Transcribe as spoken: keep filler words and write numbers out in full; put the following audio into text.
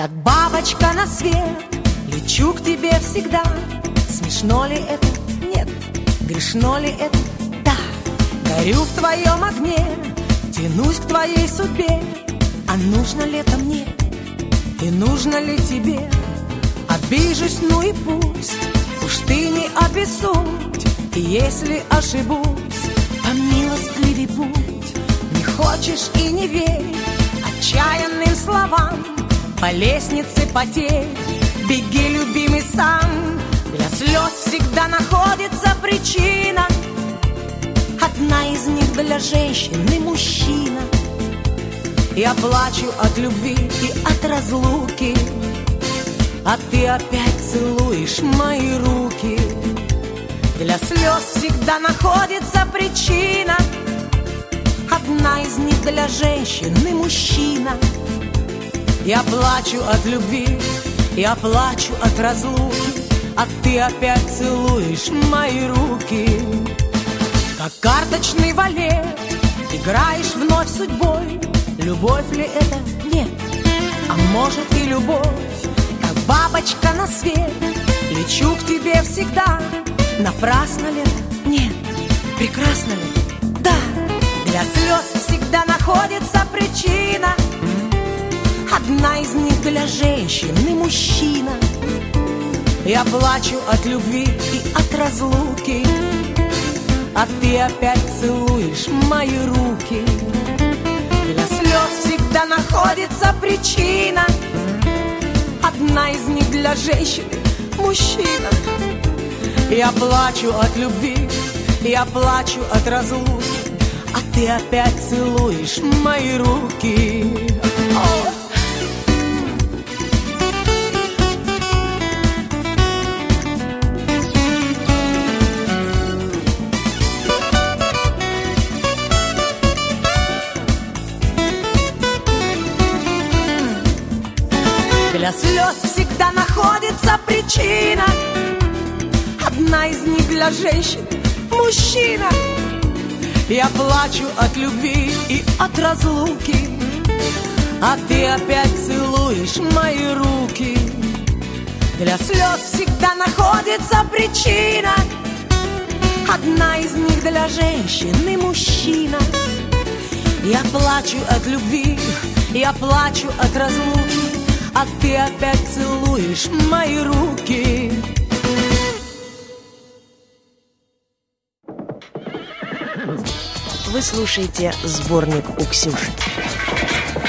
Как бабочка на свет, лечу к тебе всегда. Смешно ли это? Нет. Грешно ли это? Да. Горю в твоем огне, тянусь к твоей судьбе. А нужно ли это мне? И нужно ли тебе? Обижусь, ну и пусть. Уж ты не обессудь. И если ошибусь, помилостливей будь. Не хочешь и не верь отчаянным словам. По лестнице потерь беги, любимый, сам. Для слез всегда находится причина. Одна из них для женщины мужчина. Я плачу от любви и от разлуки, а ты опять целуешь мои руки. Для слез всегда находится причина. Одна из них для женщины мужчина. Я плачу от любви, я плачу от разлуки, а ты опять целуешь мои руки. Как карточный валет играешь вновь судьбой. Любовь ли это? Нет. А может и любовь. Как бабочка на свет лечу к тебе всегда. Напрасно ли это? Нет. Прекрасно ли? Да. Для слез всегда находится причина. Одна из них для женщины мужчина. Я плачу от любви и от разлуки, а ты опять целуешь мои руки. Для слез всегда находится причина. Одна из них для женщины мужчина. Я плачу от любви, я плачу от разлуки, а ты опять целуешь мои руки. О! Для слез всегда находится причина. Одна из них для женщины мужчина. Я плачу от любви и от разлуки, а ты опять целуешь мои руки. Для слез всегда находится причина. Одна из них для женщины мужчина. Я плачу от любви, я плачу от разлуки, а ты опять целуешь мои руки. Вы слушаете сборник у Ксюши.